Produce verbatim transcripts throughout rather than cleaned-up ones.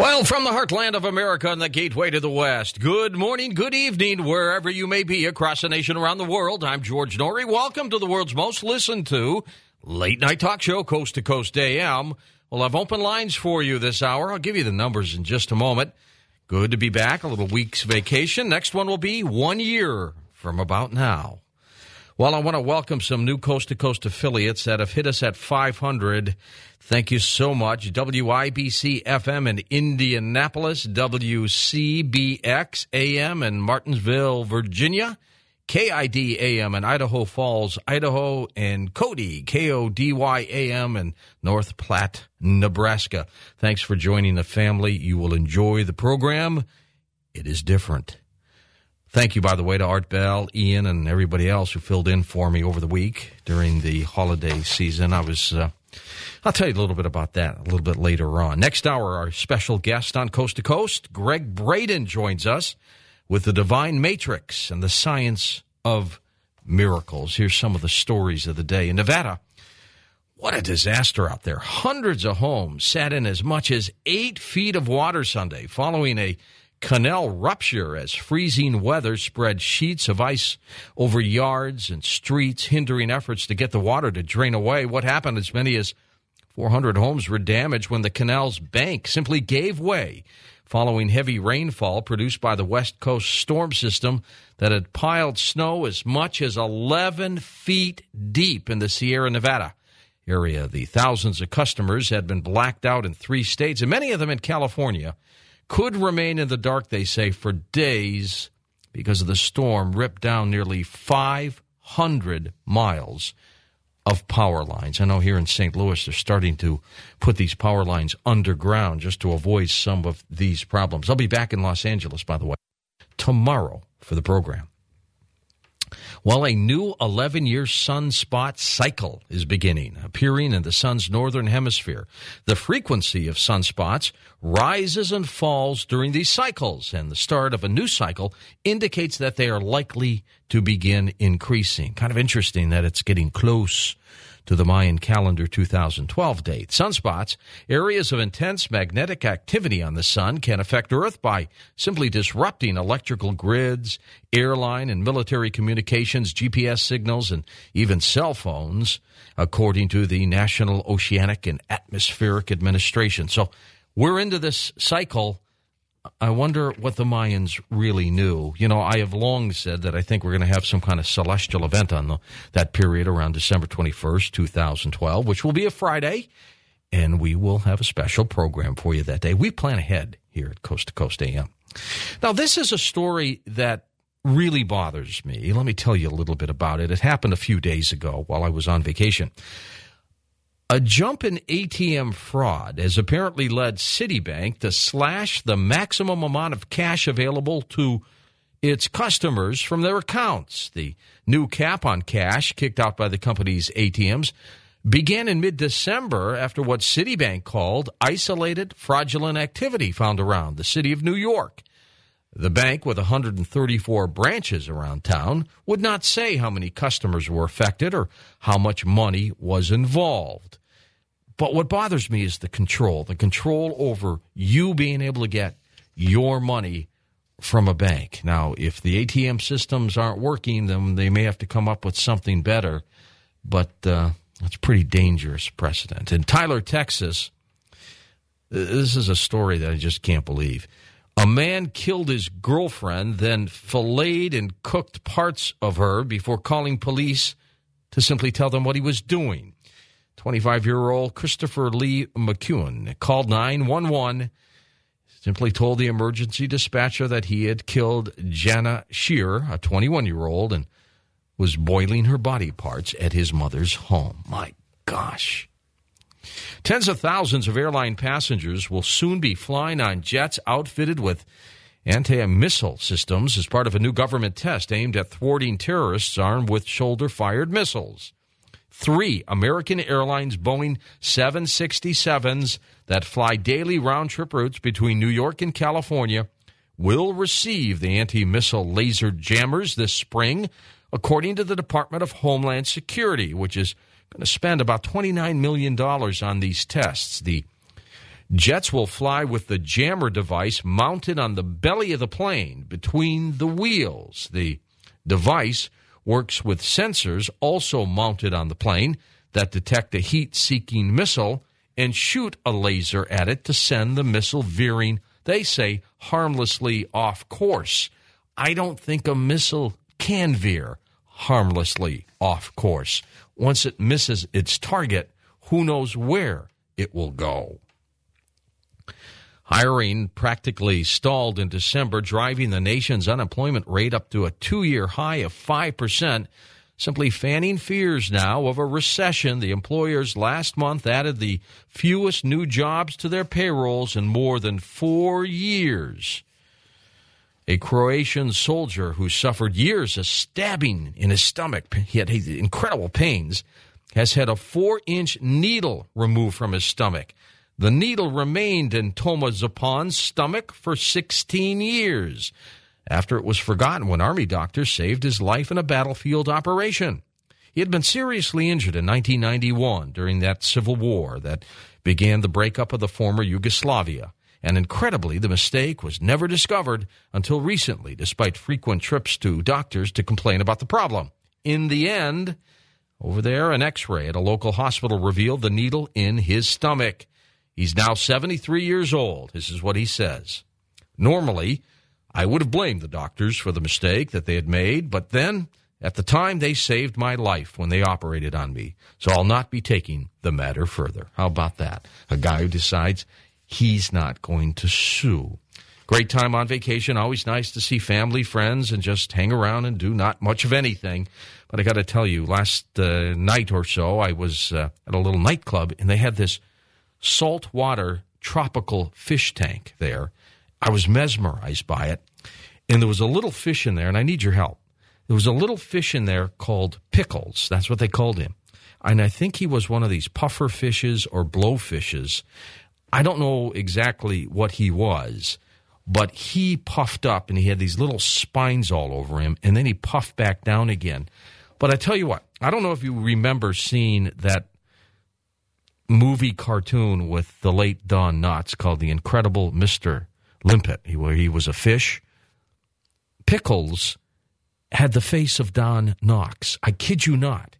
Well, from the heartland of America and the gateway to the West, good morning, good evening, wherever you may be across the nation, around the world. I'm George Norrie. Welcome to the world's most listened to late-night talk show, Coast to Coast A M. We'll have open lines for you this hour. I'll give you the numbers in just a moment. Good to be back, a little week's vacation. Next one will be one year from about now. Well, I want to welcome some new Coast to Coast affiliates that have hit us at five hundred. Thank you so much. W I B C F M in Indianapolis, W C B X A M in Martinsville, Virginia, K I D A M in Idaho Falls, Idaho, and Cody, K O D Y A M in North Platte, Nebraska. Thanks for joining the family. You will enjoy the program. It is different. Thank you, by the way, to Art Bell, Ian, and everybody else who filled in for me over the week during the holiday season. I was, uh, I'll tell you a little bit about that a little bit later on. Next hour, our special guest on Coast to Coast, Greg Braden, joins us with the Divine Matrix and the Science of Miracles. Here's some of the stories of the day. In Nevada, what a disaster out there. Hundreds of homes sat in as much as eight feet of water Sunday following a canal rupture as freezing weather spread sheets of ice over yards and streets, hindering efforts to get the water to drain away. What happened? As many as four hundred homes were damaged when the canal's bank simply gave way following heavy rainfall produced by the West Coast storm system that had piled snow as much as eleven feet deep in the Sierra Nevada area. The thousands of customers had been blacked out in three states, and many of them in California could remain in the dark, they say, for days because of the storm ripped down nearly five hundred miles of power lines. I know here in Saint Louis they're starting to put these power lines underground just to avoid some of these problems. I'll be back in Los Angeles, by the way, tomorrow for the program. Well, a new eleven-year sunspot cycle is beginning, appearing in the sun's northern hemisphere. The frequency of sunspots rises and falls during these cycles, and the start of a new cycle indicates that they are likely to begin increasing. Kind of interesting that it's getting close to the Mayan calendar two thousand twelve date. Sunspots, areas of intense magnetic activity on the sun, can affect Earth by simply disrupting electrical grids, airline and military communications, G P S signals, and even cell phones, according to the National Oceanic and Atmospheric Administration. So we're into this cycle. I wonder what the Mayans really knew. You know, I have long said that I think we're going to have some kind of celestial event on the, that period around December twenty-first, two thousand twelve, which will be a Friday, and we will have a special program for you that day. We plan ahead here at Coast to Coast A M. Now, this is a story that really bothers me. Let me tell you a little bit about it. It happened a few days ago while I was on vacation. A jump in A T M fraud has apparently led Citibank to slash the maximum amount of cash available to its customers from their accounts. The new cap on cash kicked out by the company's A T Ms began in mid-December after what Citibank called isolated fraudulent activity found around the city of New York. The bank, with one hundred thirty-four branches around town, would not say how many customers were affected or how much money was involved. But what bothers me is the control, the control over you being able to get your money from a bank. Now, if the A T M systems aren't working, then they may have to come up with something better, but uh, it's pretty dangerous precedent. In Tyler, Texas, this is a story that I just can't believe. A man killed his girlfriend, then filleted and cooked parts of her before calling police to simply tell them what he was doing. twenty-five-year-old Christopher Lee McEwen called nine one one, simply told the emergency dispatcher that he had killed Jana Shear, a twenty-one-year-old, and was boiling her body parts at his mother's home. My gosh. Tens of thousands of airline passengers will soon be flying on jets outfitted with anti-missile systems as part of a new government test aimed at thwarting terrorists armed with shoulder-fired missiles. Three American Airlines Boeing seven sixty-sevens that fly daily round-trip routes between New York and California will receive the anti-missile laser jammers this spring, according to the Department of Homeland Security, which is going to spend about twenty-nine million dollars on these tests. The Jets will fly with the jammer device mounted on the belly of the plane between the wheels. The device works with sensors also mounted on the plane that detect a heat-seeking missile and shoot a laser at it to send the missile veering, they say, harmlessly off course. I don't think a missile can veer harmlessly off course. Once it misses its target, who knows where it will go. Hiring practically stalled in December, driving the nation's unemployment rate up to a two-year high of five percent, simply fanning fears now of a recession. The employers last month added the fewest new jobs to their payrolls in more than four years. A Croatian soldier who suffered years of stabbing in his stomach, he had incredible pains, has had a four-inch needle removed from his stomach. The needle remained in Toma Zapan's stomach for sixteen years after it was forgotten when Army doctors saved his life in a battlefield operation. He had been seriously injured in nineteen ninety-one during that civil war that began the breakup of the former Yugoslavia. And incredibly, the mistake was never discovered until recently, despite frequent trips to doctors to complain about the problem. In the end, over there, an x-ray at a local hospital revealed the needle in his stomach. He's now seventy-three years old. This is what he says. Normally, I would have blamed the doctors for the mistake that they had made, but then, at the time, they saved my life when they operated on me. So I'll not be taking the matter further. How about that? A guy who decides he's not going to sue. Great time on vacation. Always nice to see family, friends, and just hang around and do not much of anything. But I got to tell you, last uh, night or so, I was uh, at a little nightclub, and they had this saltwater tropical fish tank there. I was mesmerized by it. And there was a little fish in there, and I need your help. There was a little fish in there called Pickles. That's what they called him. And I think he was one of these puffer fishes or blowfishes. I don't know exactly what he was, but he puffed up, and he had these little spines all over him, and then he puffed back down again. But I tell you what, I don't know if you remember seeing that movie cartoon with the late Don Knotts called The Incredible Mister Limpet, where he was a fish. Pickles had the face of Don Knotts. I kid you not.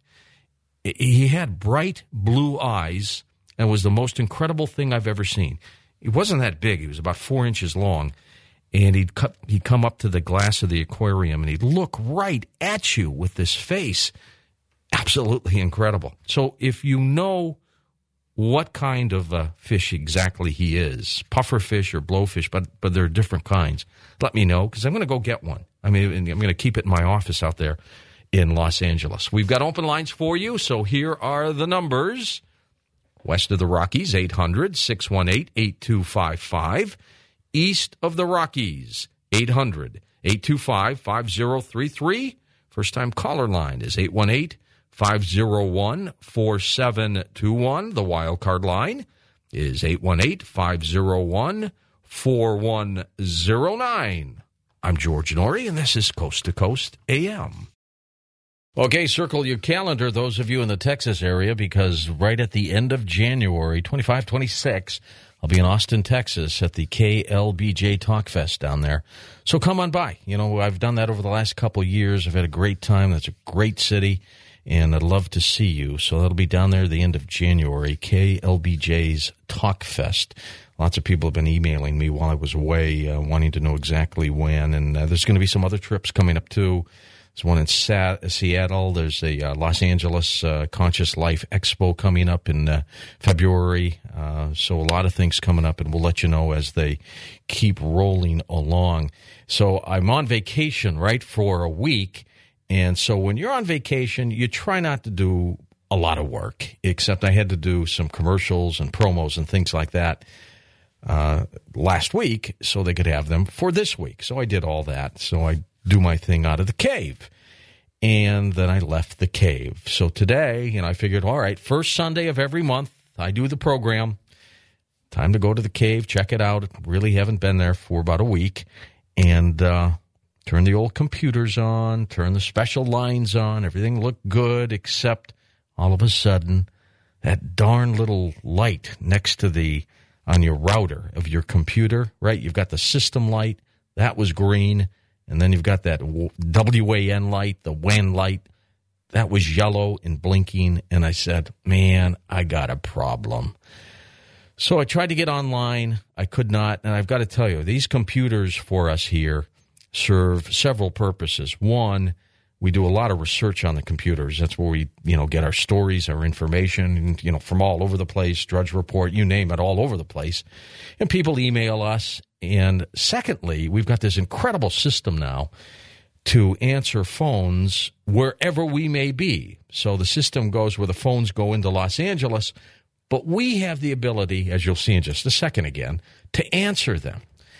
He had bright blue eyes and was the most incredible thing I've ever seen. He wasn't that big. He was about four inches long. And he'd, cut, he'd come up to the glass of the aquarium, and he'd look right at you with this face. Absolutely incredible. So if you know what kind of uh, fish exactly he is, puffer fish or blowfish, but but there are different kinds, let me know, because I'm going to go get one. I mean, I'm going to keep it in my office out there in Los Angeles. We've got open lines for you, so here are the numbers. West of the Rockies, eight hundred, six one eight, eight two five five. East of the Rockies, eight hundred, eight two five, five zero three three. First-time caller line is eight one eight, five zero one, four seven two one. The wild card line is eight one eight, five zero one, four one zero nine. I'm George Norrie, and this is Coast to Coast A M. Okay, circle your calendar, those of you in the Texas area, because right at the end of January, twenty-five, twenty-six, I'll be in Austin, Texas at the K L B J Talk Fest down there. So come on by. You know, I've done that over the last couple of years. I've had a great time. That's a great city, and I'd love to see you. So that'll be down there at the end of January, K L B J's Talk Fest. Lots of people have been emailing me while I was away, uh, wanting to know exactly when, and uh, there's going to be some other trips coming up, too. There's one in Sa- Seattle. There's a uh, Los Angeles uh, Conscious Life Expo coming up in uh, February. Uh, so a lot of things coming up, and we'll let you know as they keep rolling along. So I'm on vacation, right, for a week. And so when you're on vacation, you try not to do a lot of work, except I had to do some commercials and promos and things like that uh, last week so they could have them for this week. So I did all that. So I do my thing out of the cave. And then I left the cave. So today, you know, I figured, all right, first Sunday of every month, I do the program. Time to go to the cave, check it out. Really haven't been there for about a week. And uh, turn the old computers on, turn the special lines on. Everything looked good, except all of a sudden, that darn little light next to the on your router of your computer, right? You've got the system light. That was green. And then you've got that W A N light, the W A N light. That was yellow and blinking. And I said, man, I got a problem. So I tried to get online. I could not. And I've got to tell you, these computers for us here serve several purposes. One, we do a lot of research on the computers. That's where we, you know, get our stories, our information, you know, from all over the place, Drudge Report, you name it, all over the place. And people email us. And secondly, we've got this incredible system now to answer phones wherever we may be. So the system goes where the phones go into Los Angeles, but we have the ability, as you'll see in just a second again, to answer them.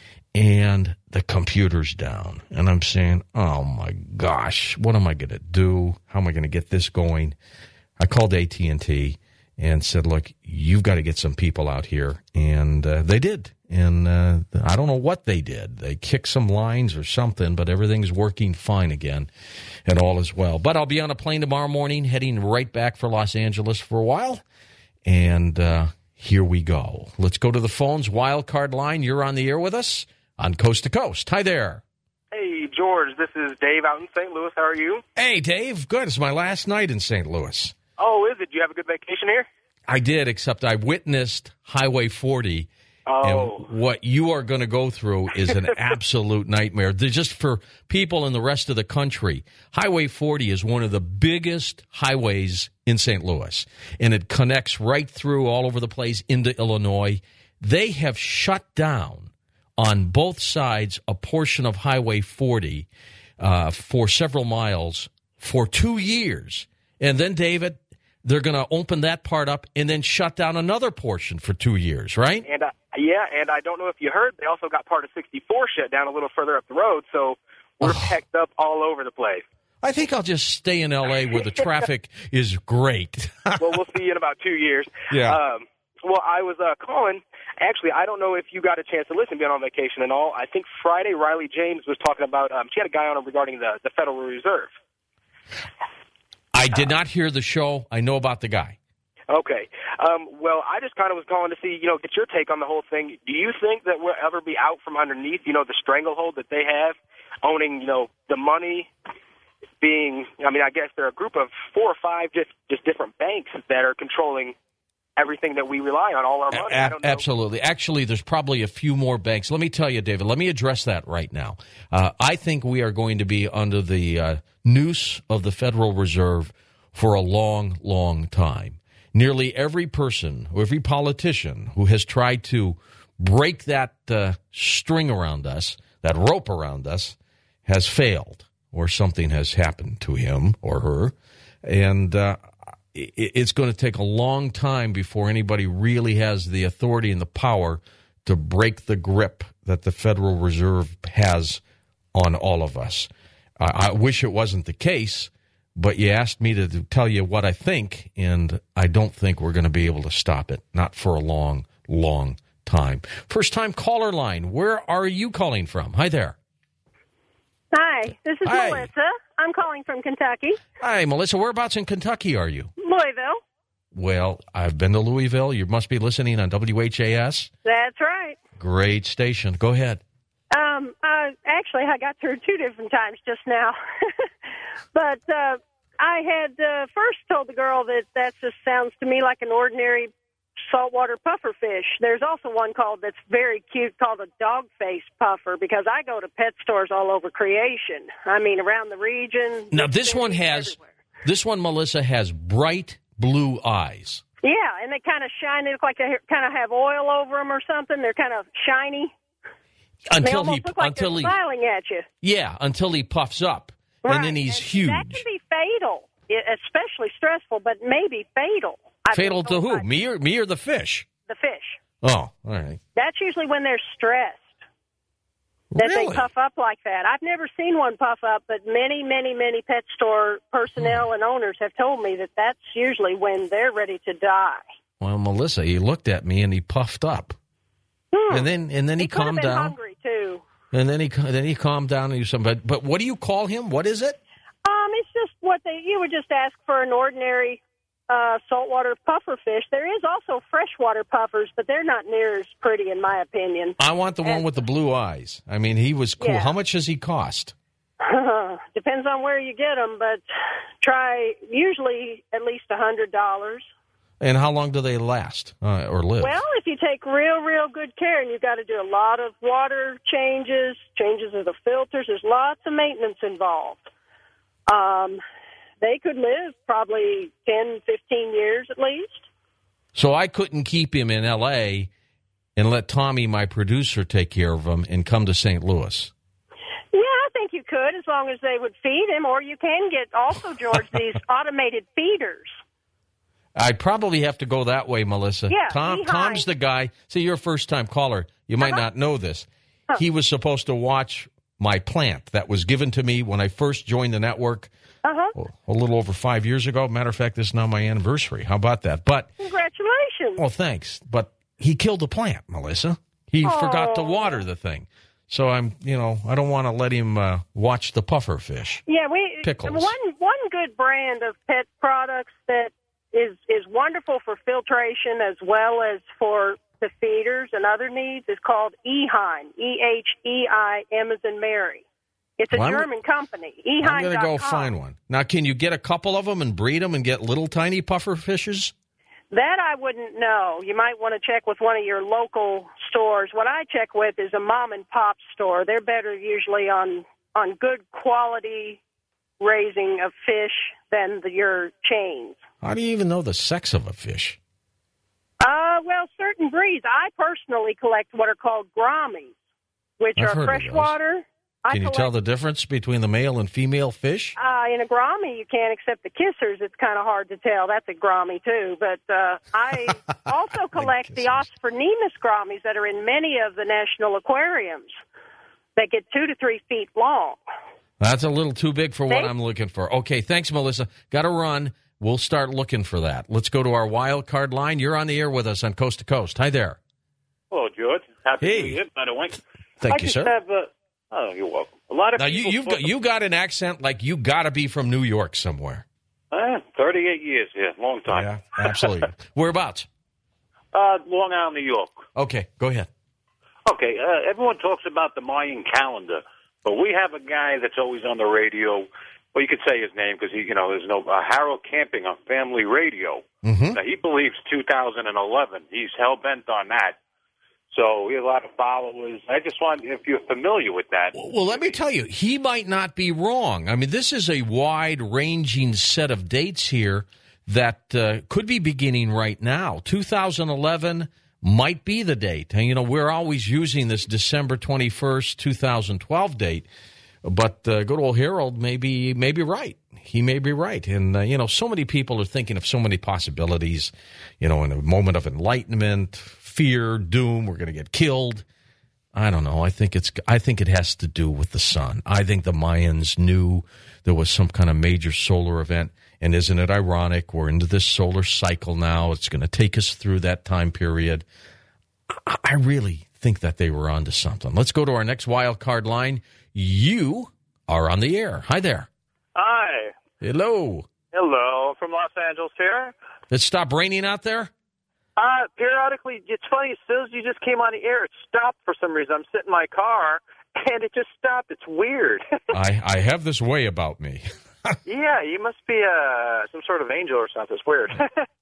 And the computer's down. And I'm saying, oh, my gosh, what am I going to do? How am I going to get this going? I called A T and T and said, look, you've got to get some people out here. And uh, they did. And uh, I don't know what they did. They kicked some lines or something, but everything's working fine again, and all is well. But I'll be on a plane tomorrow morning, heading right back for Los Angeles for a while. And uh, here we go. Let's go to the phones. Wild card line, you're on the air with us on Coast to Coast. Hi there. Hey, George. This is Dave out in Saint Louis. How are you? Hey, Dave. Good. It's my last night in Saint Louis. Oh, is it? Do you have a good vacation here? I did, except I witnessed Highway forty. Oh. And what you are going to go through is an absolute nightmare. They're just for people in the rest of the country. Highway forty is one of the biggest highways in Saint Louis, and it connects right through all over the place into Illinois. They have shut down on both sides a portion of Highway forty uh, for several miles for two years. And then, David, they're going to open that part up and then shut down another portion for two years, right? And uh, yeah, and I don't know if you heard, they also got part of sixty-four shut down a little further up the road, so we're oh. packed up all over the place. I think I'll just stay in L A where the traffic is great. Well, we'll see you in about two years. Yeah. Um, well, I was uh, calling. Actually, I don't know if you got a chance to listen, being on vacation and all. I think Friday, Riley James was talking about, um, she had a guy on regarding the, the Federal Reserve. I did not hear the show. I know about the guy. Okay. Um, well, I just kind of was calling to see, you know, get your take on the whole thing. Do you think that we'll ever be out from underneath, you know, the stranglehold that they have, owning, you know, the money, being, I mean, I guess there are a group of four or five just, just different banks that are controlling everything that we rely on, all our money. A- I don't know. Absolutely. Actually, there's probably a few more banks. Let me tell you, David, let me address that right now. Uh, I think we are going to be under the uh, noose of the Federal Reserve for a long, long time. Nearly every person, or every politician who has tried to break that uh, string around us, that rope around us, has failed, or something has happened to him or her. And uh, it's going to take a long time before anybody really has the authority and the power to break the grip that the Federal Reserve has on all of us. I, I wish it wasn't the case, but you asked me to tell you what I think, and I don't think we're going to be able to stop it, not for a long, long time. First-time caller line, where are you calling from? Hi there. Hi, this is Hi. Melissa. I'm calling from Kentucky. Hi, Melissa. Whereabouts in Kentucky are you? Louisville. Well, I've been to Louisville. You must be listening on W H A S. That's right. Great station. Go ahead. Um, uh, actually, I got through two different times just now. But uh, I had uh, first told the girl that that just sounds to me like an ordinary saltwater puffer fish. There's also one called that's very cute called a dog-faced puffer, because I go to pet stores all over creation. I mean, around the region. Now, this one has, everywhere. this one, Melissa, has bright blue eyes. Yeah, and they kind of shine. They look like they kind of have oil over them or something. They're kind of shiny. Until they almost he, look like until they're he, smiling at you. Yeah, until he puffs up, Right. and then he's and huge. That can be fatal, especially stressful, but maybe fatal. I've Fatal to who? by Me or me or the fish? The fish. Oh, all right. That's usually when they're stressed that Really? they puff up like that. I've never seen one puff up, but many, many, many pet store personnel and owners have told me that that's usually when they're ready to die. Well, Melissa, he looked at me and he puffed up, Hmm. and then and then he, He could have calmed been down, hungry too. and then he then he calmed down and he said, "But but what do you call him? What is it?" Um, it's just what they you would just ask for an ordinary uh, saltwater puffer fish. There is also freshwater puffers, but they're not near as pretty, in my opinion. I want the and, one with the blue eyes. I mean, he was cool. Yeah. How much does he cost? Uh, depends on where you get them, but try usually at least a hundred dollars. And how long do they last uh, or live? Well, if you take real, real good care, and you've got to do a lot of water changes, changes of the filters, there's lots of maintenance involved. Um, they could live probably ten, fifteen years at least. So I couldn't keep him in L A and let Tommy, my producer, take care of him and come to Saint Louis. Yeah, I think you could, as long as they would feed him, or you can get also, George, these automated feeders. I'd probably have to go that way, Melissa. Yeah, Tom, behind. Tom's the guy. See, you're a first-time caller. You might Uh-huh. not know this. Huh. He was supposed to watch my plant that was given to me when I first joined the network Uh-huh. a little over five years ago. Matter of fact, this is now my anniversary. How about that? But Congratulations. well, thanks. But he killed the plant, Melissa. He Oh. forgot to water the thing. So I'm, you know, I don't want to let him uh, watch the puffer fish. Yeah, we Pickles. one one good brand of pet products that is is wonderful for filtration as well as for the feeders and other needs is called Eheim. E H E I M as in Mary. It's a Well, I'm- German company. I'm Eheim going to dot go com. find one. Now, can you get a couple of them and breed them and get little tiny puffer fishes? That I wouldn't know. You might want to check with one of your local stores. What I check with is a mom and pop store. They're better usually on on good quality raising of fish than the, your chains. How do you even know the sex of a fish? Uh, well, certain breeds. I personally collect what are called Grommies, which I've heard are of freshwater. I Can you collect, tell the difference between the male and female fish? Uh, in a Grommie, you can't accept the kissers. It's kind of hard to tell. That's a Grommie, too. But uh, I also collect the, the Osphornemus Grommies that are in many of the national aquariums that get two to three feet long. That's a little too big for what Thanks. I'm looking for. Okay, thanks, Melissa. Got to run. We'll start looking for that. Let's go to our wild card line. You're on the air with us on Coast to Coast. Hi there. Hello, George. Happy Hey. New Year, by the way. Thank I you, just sir. Have, uh, oh, you're welcome. A lot of Now, you, people you've talk got, you got an accent like you got to be from New York somewhere. Uh, thirty-eight years, yeah, long time. Yeah, absolutely. Whereabouts? Uh, Long Island, New York. Okay, go ahead. Okay, uh, everyone talks about the Mayan calendar, but we have a guy that's always on the radio. Well, you could say his name because he, you know, there's no uh, Harold Camping on Family Radio. Mm-hmm. Now, he believes two thousand eleven. He's hell bent on that. So we have a lot of followers. I just want if you're familiar with that. Well, let me tell you, he might not be wrong. I mean, this is a wide-ranging set of dates here that uh, could be beginning right now. two thousand eleven might be the date. And, you know, we're always using this December twenty-first, two thousand twelve date. But uh, good old Harold may be, may be right. He may be right. And, uh, you know, so many people are thinking of so many possibilities, you know, in a moment of enlightenment, fear, doom, we're going to get killed. I don't know. I think it's. I think it has to do with the sun. I think the Mayans knew there was some kind of major solar event. And isn't it ironic? We're into this solar cycle now. It's going to take us through that time period. I, I really think that they were onto something. Let's go to our next wild card line. You are on the air. Hi there. Hi. Hello. Hello, from Los Angeles here. It stopped raining out there? Uh, periodically, it's funny, as soon as you just came on the air, it stopped for some reason. I'm sitting in my car, and it just stopped. It's weird. I, I have this way about me. Yeah, you must be uh, some sort of angel or something. It's weird.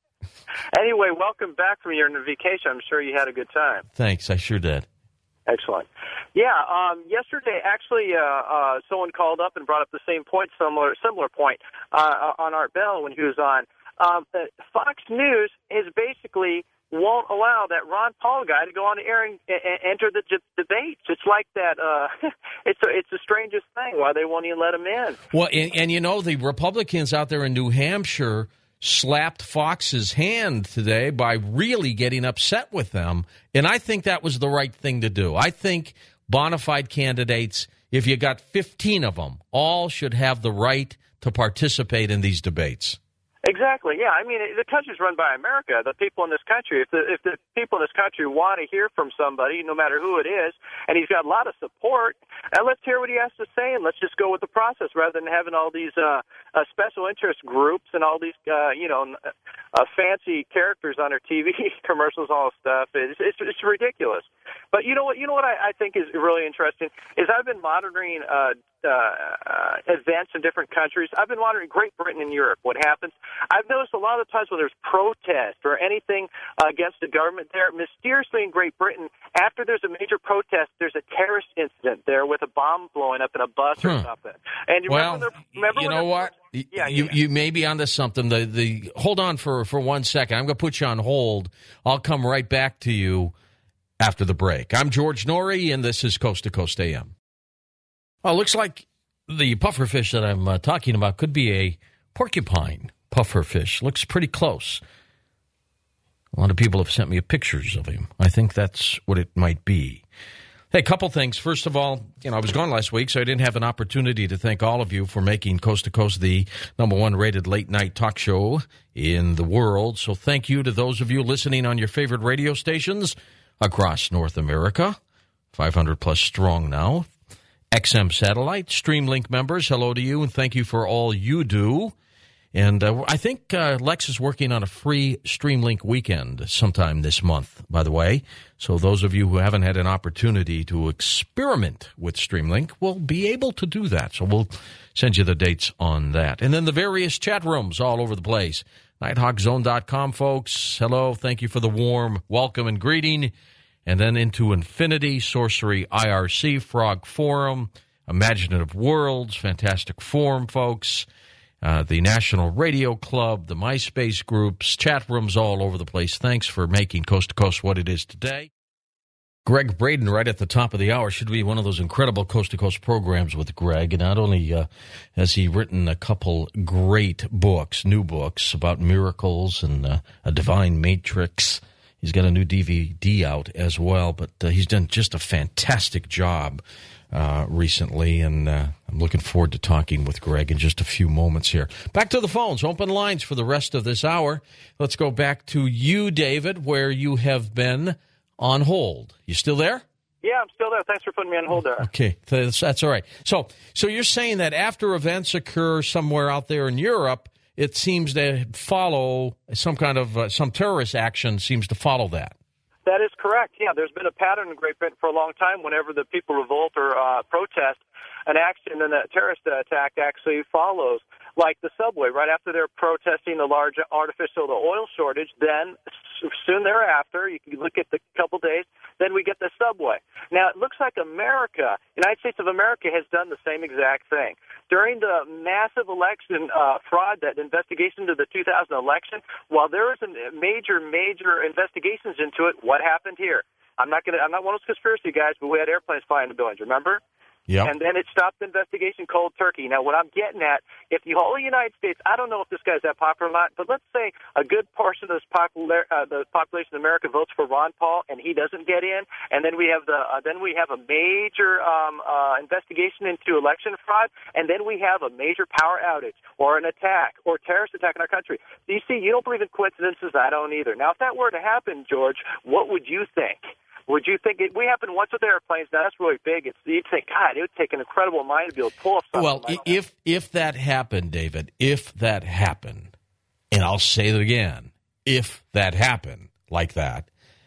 Anyway, welcome back from your vacation. I'm sure you had a good time. Thanks. I sure did. Excellent. Yeah, um, yesterday, actually, uh, uh, someone called up and brought up the same point, similar similar point, uh, on Art Bell when he was on. Um, uh, Fox News is basically won't allow that Ron Paul guy to go on the air and, and enter the d- debates. It's like that. Uh, it's a, it's the strangest thing why they won't even let him in. Well, and, and you know, the Republicans out there in New Hampshire slapped Fox's hand today by really getting upset with them. And I think that was the right thing to do. I think bona fide candidates, if you got fifteen of them, all should have the right to participate in these debates. Exactly. Yeah. I mean, the country's run by America. The people in this country. If the if the people in this country want to hear from somebody, no matter who it is, and he's got a lot of support, and let's hear what he has to say, and let's just go with the process rather than having all these uh, uh, special interest groups and all these uh, you know uh, fancy characters on their T V commercials, all stuff. It's, it's it's ridiculous. But you know what? You know what I, I think is really interesting is I've been monitoring uh, uh, uh, events in different countries. I've been monitoring Great Britain and Europe. What happens? I've noticed a lot of times when there's protest or anything uh, against the government there, mysteriously in Great Britain, after there's a major protest, there's a terrorist incident there with a bomb blowing up in a bus huh. or something. And you well, remember, remember you know what? Yeah, you yeah. you may be onto something. The the hold on for, for one second. I'm going to put you on hold. I'll come right back to you after the break. I'm George Norrie, and this is Coast to Coast A M. Well, it looks like the pufferfish that I'm uh, talking about could be a porcupine pufferfish. Looks pretty close. A lot of people have sent me pictures of him. I think that's what it might be. Hey, a couple things. First of all, you know, I was gone last week, so I didn't have an opportunity to thank all of you for making Coast to Coast the number one rated late-night talk show in the world. So thank you to those of you listening on your favorite radio stations across North America, five hundred plus strong now. X M Satellite, Streamlink members, hello to you, and thank you for all you do. And uh, I think uh, Lex is working on a free Streamlink weekend sometime this month, by the way. So those of you who haven't had an opportunity to experiment with Streamlink will be able to do that. So we'll send you the dates on that. And then the various chat rooms all over the place. Nighthawk Zone dot com, folks. Hello. Thank you for the warm welcome and greeting. And then into Infinity, Sorcery I R C, Frog Forum, Imaginative Worlds, Fantastic Forum, folks. Uh, the National Radio Club, the MySpace groups, chat rooms all over the place. Thanks for making Coast to Coast what it is today. Greg Braden, right at the top of the hour, should be one of those incredible Coast to Coast programs with Greg. And not only uh, has he written a couple great books, new books about miracles and uh, a divine matrix. He's got a new D V D out as well, but uh, he's done just a fantastic job Uh, recently, and uh, I'm looking forward to talking with Greg in just a few moments here. Back to the phones, open lines for the rest of this hour. Let's go back to you, David, where you have been on hold. You still there? Yeah, I'm still there. Thanks for putting me on hold there. Okay, that's, that's all right. So, so you're saying that after events occur somewhere out there in Europe, it seems to follow some kind of, uh, some terrorist action seems to follow that. That is correct. Yeah, there's been a pattern in Great Britain for a long time. Whenever the people revolt or uh, protest, an action and a terrorist attack actually follows. Like the subway, right after they're protesting the large artificial oil shortage, then soon thereafter, you can look at the couple days, then we get the subway. Now, it looks like America, United States of America, has done the same exact thing. During the massive election uh, fraud, that investigation into the two thousand election, while there was a major, major investigations into it, what happened here? I'm not going to. I'm not one of those conspiracy guys, but we had airplanes flying the buildings. Remember? Yep. And then it stopped the investigation cold turkey. Now, what I'm getting at, if the whole United States, I don't know if this guy's that popular or not, but let's say a good portion of this popular, uh, the population of America votes for Ron Paul, and he doesn't get in, and then we have the uh, then we have a major um, uh, investigation into election fraud, and then we have a major power outage or an attack or terrorist attack in our country. So you see, you don't believe in coincidences. I don't either. Now, if that were to happen, George, what would you think? Would you think it, we happened once with airplanes? Now that's really big. It's, you'd think, God, it would take an incredible mind to be able to pull off something. Well, like if that. if that happened, David, if that happened, and I'll say it again, if that happened like that,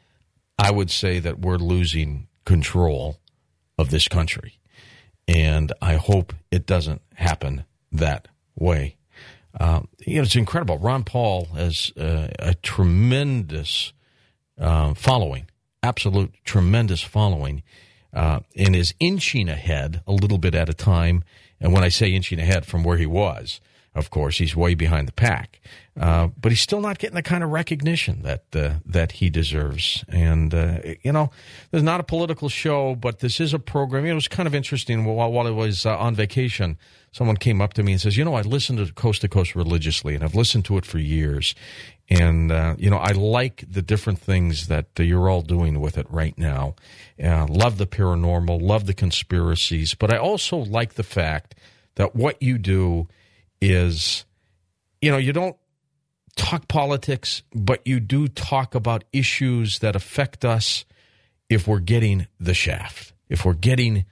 I would say that we're losing control of this country, and I hope it doesn't happen that way. Um, you know, it's incredible. Ron Paul has uh, a tremendous uh, following. Absolute tremendous following, uh, and is inching ahead a little bit at a time. And when I say inching ahead from where he was, of course, he's way behind the pack. Uh, but he's still not getting the kind of recognition that uh, that he deserves. And, uh, you know, there's not a political show, but this is a program. It was kind of interesting. While, while I was uh, on vacation, someone came up to me and says, you know, I listen to Coast to Coast religiously, and I've listened to it for years. And, uh, you know, I like the different things that uh, you're all doing with it right now. Uh, love the paranormal, love the conspiracies, but I also like the fact that what you do is, you know, you don't talk politics, but you do talk about issues that affect us if we're getting the shaft, if we're getting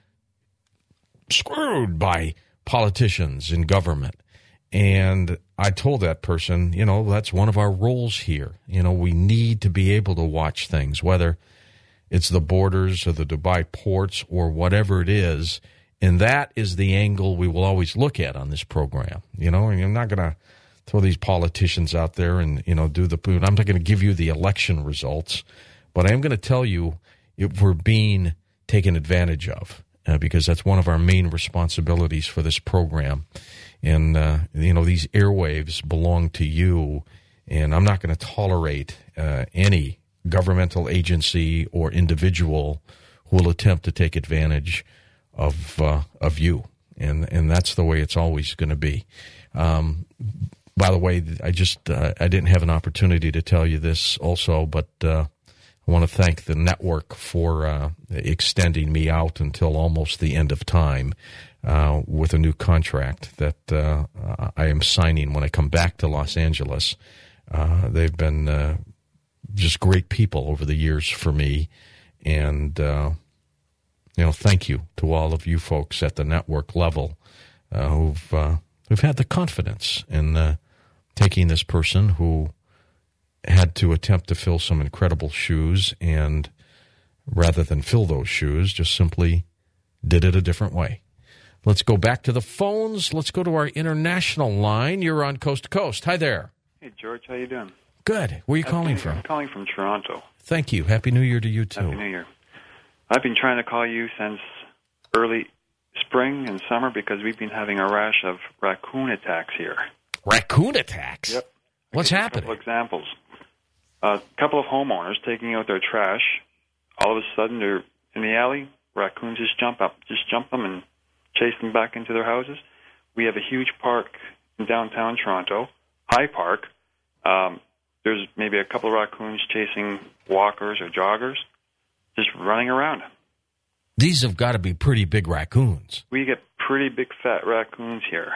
screwed by politicians in government. And I told that person, you know, that's one of our roles here. You know, we need to be able to watch things, whether it's the borders or the Dubai ports or whatever it is. And that is the angle we will always look at on this program. You know, and I'm not going to throw these politicians out there and, you know, do the – I'm not going to give you the election results. But I am going to tell you if we're being taken advantage of, uh, because that's one of our main responsibilities for this program. And, uh, you know, these airwaves belong to you, and I'm not going to tolerate uh, any governmental agency or individual who will attempt to take advantage of uh, of you. And and that's the way it's always going to be. Um, by the way, I just uh, I didn't have an opportunity to tell you this also, but uh, I want to thank the network for uh, extending me out until almost the end of time. Uh, with a new contract that uh, I am signing when I come back to Los Angeles. Uh, they've been uh, just great people over the years for me. And, uh, you know, thank you to all of you folks at the network level uh, who've, uh, who've had the confidence in uh, taking this person who had to attempt to fill some incredible shoes, and rather than fill those shoes, just simply did it a different way. Let's go back to the phones. Let's go to our international line. You're on Coast to Coast. Hi there. Hey, George. How you doing? Good. Where are you Happy calling New from? I'm calling from Toronto. Thank you. Happy New Year to you, too. Happy New Year. I've been trying to call you since early spring and summer because we've been having a rash of raccoon attacks here. Raccoon attacks? Yep. What's happening? A couple examples. A couple of homeowners taking out their trash. All of a sudden, they're in the alley. Raccoons just jump up, just jump them and chase them back into their houses. We have a huge park in downtown Toronto, High Park. Um, there's maybe a couple of raccoons chasing walkers or joggers, just running around. These have got to be pretty big raccoons. We get pretty big fat raccoons here.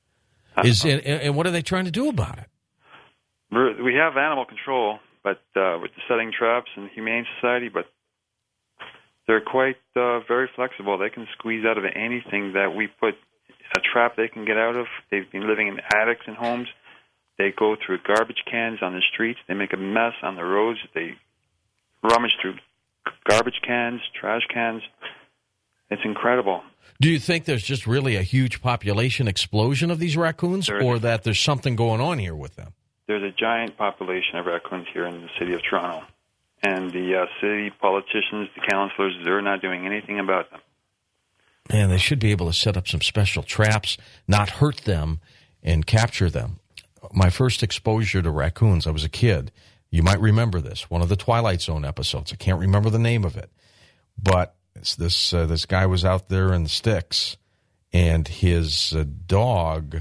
Is it, and what are they trying to do about it? We're, we have animal control, but uh, with the setting traps and the Humane Society, but they're quite uh, very flexible. They can squeeze out of anything that we put a trap they can get out of. They've been living in attics and homes. They go through garbage cans on the streets. They make a mess on the roads. They rummage through garbage cans, trash cans. It's incredible. Do you think there's just really a huge population explosion of these raccoons, There's, or that there's something going on here with them? There's a giant population of raccoons here in the city of Toronto. And the uh, city politicians, the councillors, they're not doing anything about them. Man, they should be able to set up some special traps, not hurt them, and capture them. My first exposure to raccoons, I was a kid. You might remember this, one of the Twilight Zone episodes. I can't remember the name of it. But it's this uh, this guy was out there in the sticks, and his uh, dog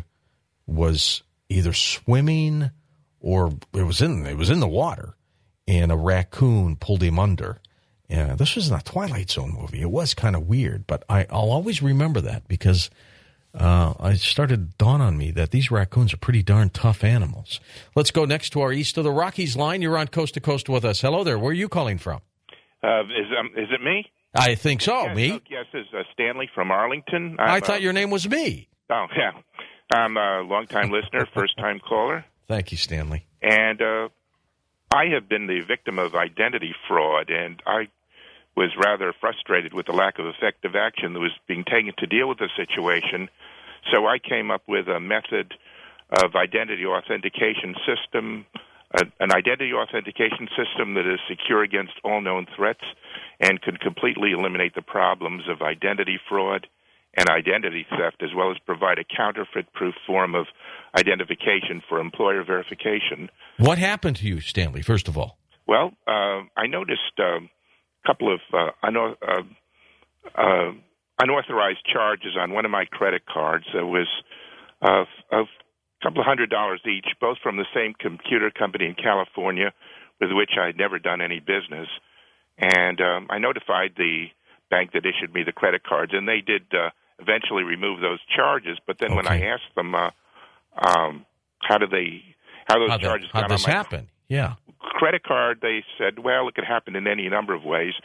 was either swimming or it was in it was in the water. And a raccoon pulled him under. And this was in a Twilight Zone movie. It was kind of weird, but I, I'll always remember that because uh, I started to dawn on me that these raccoons are pretty darn tough animals. Let's go next to our East of the Rockies line. You're on Coast to Coast with us. Hello there. Where are you calling from? Uh, is um, is it me? I think so. Yes, me? oh, yes, it's uh, Stanley from Arlington. I'm, I thought uh, your name was me. Oh, yeah. I'm a long-time listener, first-time caller. Thank you, Stanley. And uh, I have been the victim of identity fraud, and I was rather frustrated with the lack of effective action that was being taken to deal with the situation. So I came up with a method of identity authentication system, a, an identity authentication system that is secure against all known threats and can completely eliminate the problems of identity fraud and identity theft, as well as provide a counterfeit-proof form of identification for employer verification. What happened to you, Stanley, first of all? Well, uh, I noticed a couple of uh, uno- uh, uh, unauthorized charges on one of my credit cards. There was uh, a couple of hundred dollars each, both from the same computer company in California with which I had never done any business. And um, I notified the bank that issued me the credit cards, and they did uh, eventually remove those charges. But then okay. when I asked them uh, um, how do they how those How'd that- charges how'd got this on my happen? Yeah. credit card. They said, well, it could happen in any number of ways.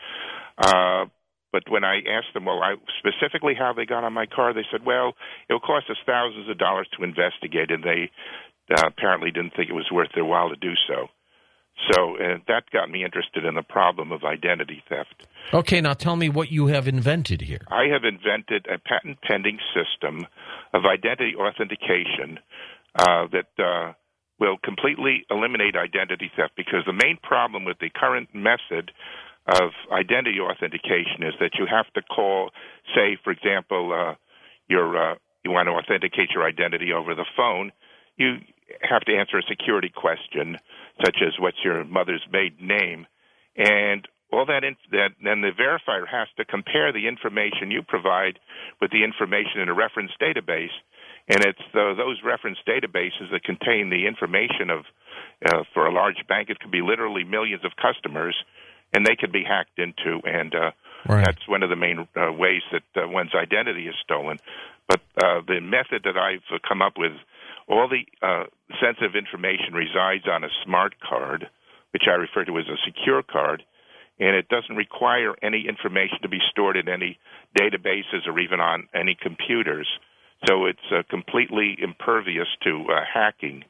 Uh, but when I asked them, well, I, specifically how they got on my car, they said, well, it will cost us thousands of dollars to investigate, and they uh, apparently didn't think it was worth their while to do so. So uh, that got me interested in the problem of identity theft. Okay, now tell me what you have invented here. I have invented a patent-pending system of identity authentication uh, that uh, will completely eliminate identity theft, because the main problem with the current method of identity authentication is that you have to call, say, for example, uh, your, uh, you want to authenticate your identity over the phone. You have to answer a security question, such as what's your mother's maiden name, and all that, in, that then the verifier has to compare the information you provide with the information in a reference database, and it's the, those reference databases that contain the information of, uh, for a large bank, it could be literally millions of customers, and they could be hacked into, and uh, right. that's one of the main uh, ways that uh, one's identity is stolen. But uh, the method that I've come up with, all the uh, sensitive information resides on a smart card, which I refer to as a secure card, and it doesn't require any information to be stored in any databases or even on any computers. So it's uh, completely impervious to uh, hacking.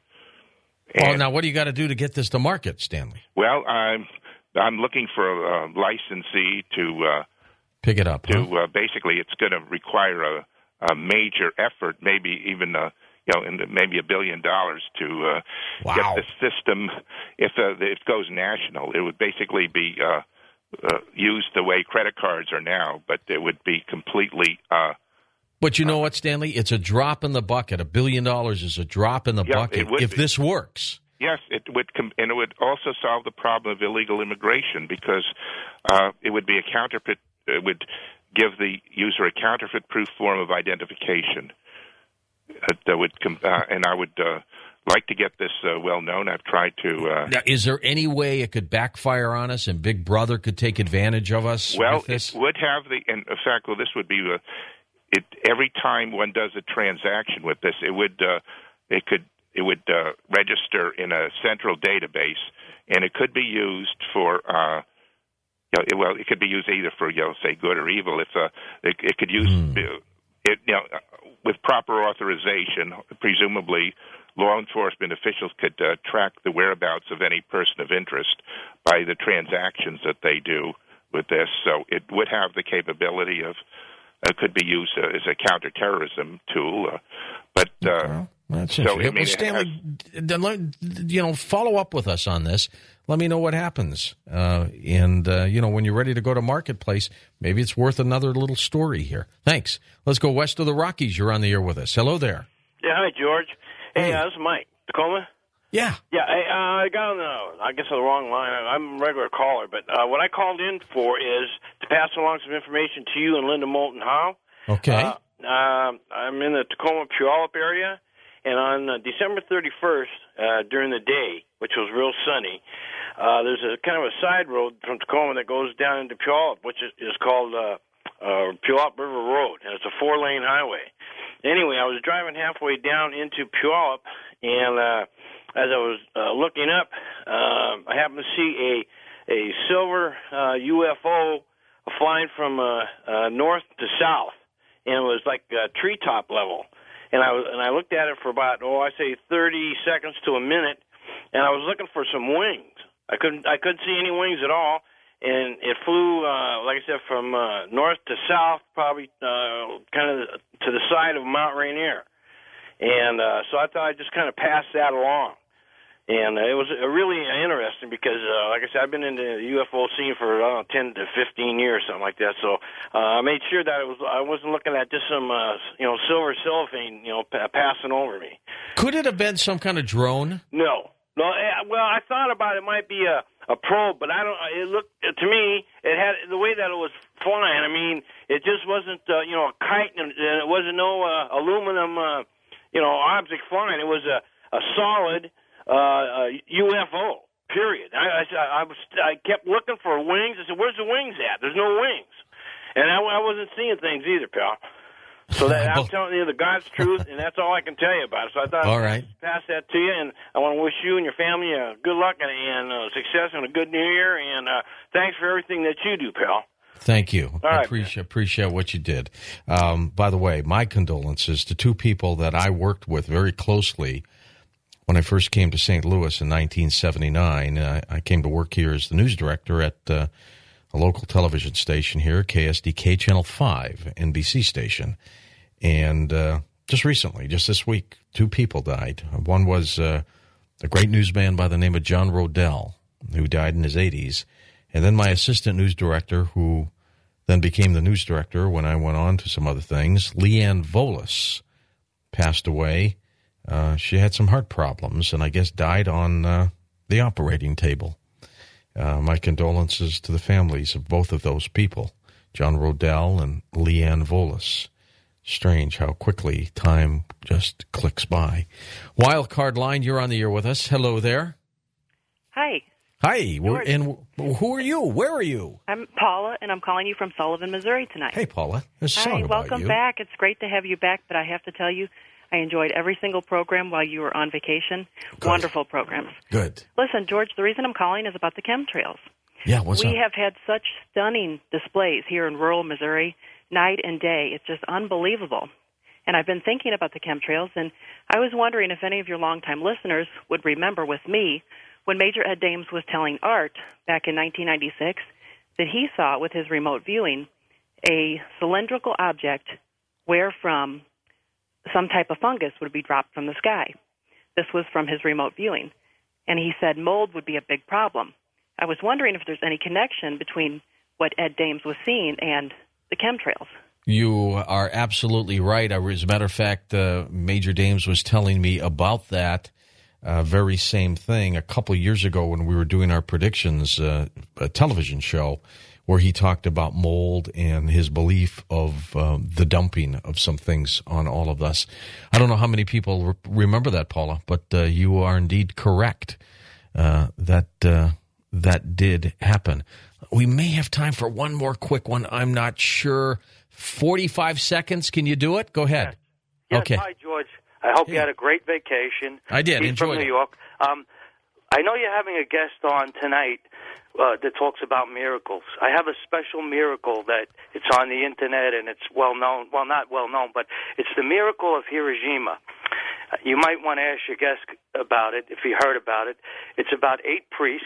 Well, and, now what do you got to do to get this to market, Stanley? Well, I'm I'm looking for a, a licensee to uh, pick it up. To huh? uh, basically, it's going to require a, a major effort, maybe even a you know, in maybe a billion dollars to uh, wow. get the system. If, uh, if it goes national, it would basically be uh, uh, used the way credit cards are now, but it would be completely. Uh, but you know what, Stanley? It's a drop in the bucket. A billion dollars is a drop in the yeah, bucket if be. this works. Yes, it would, com- and it would also solve the problem of illegal immigration, because uh, it would be a counterfeit. It would give the user a counterfeit-proof form of identification. That would, uh, and I would uh, like to get this uh, well known. I've tried to. Uh, now, is there any way it could backfire on us, and Big Brother could take advantage of us? Well, with this? it would have the. And in fact, well, this would be uh, it. Every time one does a transaction with this, it would. Uh, it could. It would uh, register in a central database, and it could be used for. Uh, you know, well, it could be used either for, you know, say, good or evil. If uh, it, it could use mm. it, you know. With proper authorization, presumably law enforcement officials could uh, track the whereabouts of any person of interest by the transactions that they do with this. So it would have the capability of, uh, could be used uh, as a counterterrorism tool. Uh, but uh, okay. That's so, interesting. I mean, well, Stanley, has, you know, follow up with us on this. Let me know what happens. Uh, and, uh, you know, when you're ready to go to Marketplace, maybe it's worth another little story here. Thanks. Let's go west of the Rockies. You're on the air with us. Hello there. Yeah, hi, George. Hey, hey. Uh, this is Mike. Tacoma? Yeah. Yeah, I, uh, I got on the, I guess, on the wrong line. I'm a regular caller, but uh, what I called in for is to pass along some information to you and Linda Moulton Howe. Okay. Uh, uh, I'm in the Tacoma Puyallup area, and on uh, December thirty-first, uh, during the day, which was real sunny, Uh, there's a kind of a side road from Tacoma that goes down into Puyallup, which is, is called uh, uh, Puyallup River Road, and it's a four-lane highway. Anyway, I was driving halfway down into Puyallup, and uh, as I was uh, looking up, uh, I happened to see a a silver uh, U F O flying from uh, uh, north to south, and it was like uh, treetop level. And I was, and I looked at it for about, oh, I say thirty seconds to a minute, and I was looking for some wings. I couldn't I couldn't see any wings at all, and it flew, uh, like I said, from uh, north to south, probably uh, kind of to the side of Mount Rainier. And uh, so I thought I'd just kind of pass that along. And uh, it was uh, really interesting because, uh, like I said, I've been in the U F O scene for, I don't know, ten to fifteen years, something like that. So uh, I made sure that it was, I wasn't looking at just some, uh, you know, silver cellophane, you know, p- passing over me. Could it have been some kind of drone? No. No, well, I thought about it might be a, a probe, but I don't. It looked to me, it had the way that it was flying. I mean, it just wasn't, uh, you know, a kite, and it wasn't no uh, aluminum, uh, you know, object flying. It was a, a solid uh, a U F O. Period. I, I, I was, I kept looking for wings. I said, "Where's the wings at? There's no wings," and I, I wasn't seeing things either, pal. So that I'm telling you the God's truth, and that's all I can tell you about it. So I thought all I'd right. pass that to you, and I want to wish you and your family uh, good luck and, and uh, success and a good New Year, and uh, thanks for everything that you do, pal. Thank you. All right, I appreciate, appreciate what you did. Um, by the way, my condolences to two people that I worked with very closely when I first came to Saint Louis in nineteen seventy-nine. I, I came to work here as the news director at uh, a local television station here, K S D K Channel five, N B C station. And uh, just recently, just this week, two people died. One was uh, a great newsman by the name of John Rodell, who died in his eighties. And then my assistant news director, who then became the news director when I went on to some other things, Leanne Volas, passed away. Uh, she had some heart problems and I guess died on uh, the operating table. Uh, my condolences to the families of both of those people, John Rodell and Leanne Volas. Strange how quickly time just clicks by. Wild Card Line, you're on the air with us. Hello there. Hi. Hi. We're, and who are you? Where are you? I'm Paula, and I'm calling you from Sullivan, Missouri tonight. Hey, Paula. There's a Hi, song about welcome you. back. It's great to have you back, but I have to tell you, I enjoyed every single program while you were on vacation. Good. Wonderful programs. Good. Listen, George, the reason I'm calling is about the chemtrails. Yeah, what's we up? We have had such stunning displays here in rural Missouri, night and day. It's just unbelievable. And I've been thinking about the chemtrails, and I was wondering if any of your longtime listeners would remember with me when Major Ed Dames was telling Art back in nineteen ninety-six that he saw with his remote viewing a cylindrical object wherefrom some type of fungus would be dropped from the sky. This was from his remote viewing. And he said mold would be a big problem. I was wondering if there's any connection between what Ed Dames was seeing and the chemtrails. You are absolutely right. I, as a matter of fact, uh, Major Dames was telling me about that uh, very same thing a couple of years ago when we were doing our predictions uh, a television show where he talked about mold and his belief of uh, the dumping of some things on all of us. I don't know how many people re- remember that, Paula, but uh, you are indeed correct. Uh, that uh, that did happen. We may have time for one more quick one. I'm not sure. forty-five seconds. Can you do it? Go ahead. Yes. Okay. Yes, hi, George. I hope you had a great vacation. I did. He's Enjoyed from New it. York. Um, I know you're having a guest on tonight uh, that talks about miracles. I have a special miracle that it's on the internet and it's well known. Well, not well known, but it's the miracle of Hiroshima. Uh, you might want to ask your guest about it if he heard about it. It's about eight priests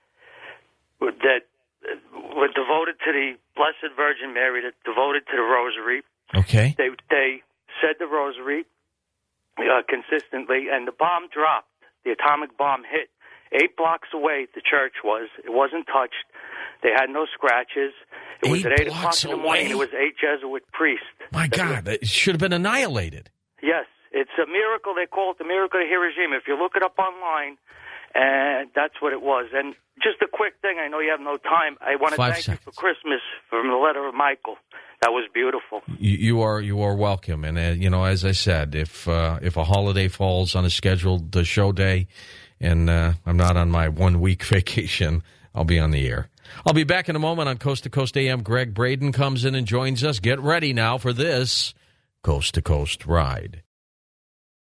that were devoted to the Blessed Virgin Mary, that devoted to the Rosary. Okay. They they said the Rosary uh, consistently, and the bomb dropped. The atomic bomb hit eight blocks away. The church was. It wasn't touched. They had no scratches. It was Eight at eight o'clock blocks in the morning. away? It was eight Jesuit priests. My God, it should have been annihilated. Yes, it's a miracle. They call it the miracle of Hiroshima. If you look it up online, and that's what it was. And just a quick thing, I know you have no time. I want to Five thank seconds. you for Christmas from the letter of Michael. That was beautiful. You, you are you are welcome, and uh, you know, as I said, if uh, if a holiday falls on a scheduled uh, show day, and uh, I'm not on my one week vacation, I'll be on the air. I'll be back in a moment on Coast to Coast A M. Greg Braden comes in and joins us. Get ready now for this Coast to Coast ride.